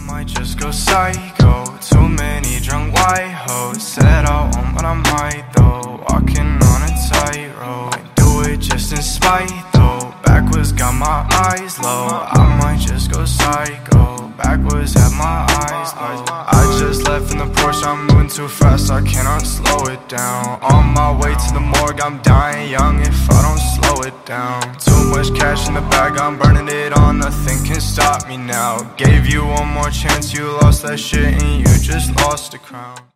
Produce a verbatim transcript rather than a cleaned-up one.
might just go psycho. Too many drunk white hoes. Said I won't, but I might though. Walking on a tightrope. Might do it just in spite though. Backwards got my eyes low. I might just go psycho. Backwards have my eyes low. I just left in the Porsche, I'm moving too fast, I cannot slow it down. On my way to the morgue, I'm dying young if I don't slow it down. Too much cash in the bag, I'm burning it all, nothing can stop me now. Gave you one more chance, you lost that shit and you just lost the crown.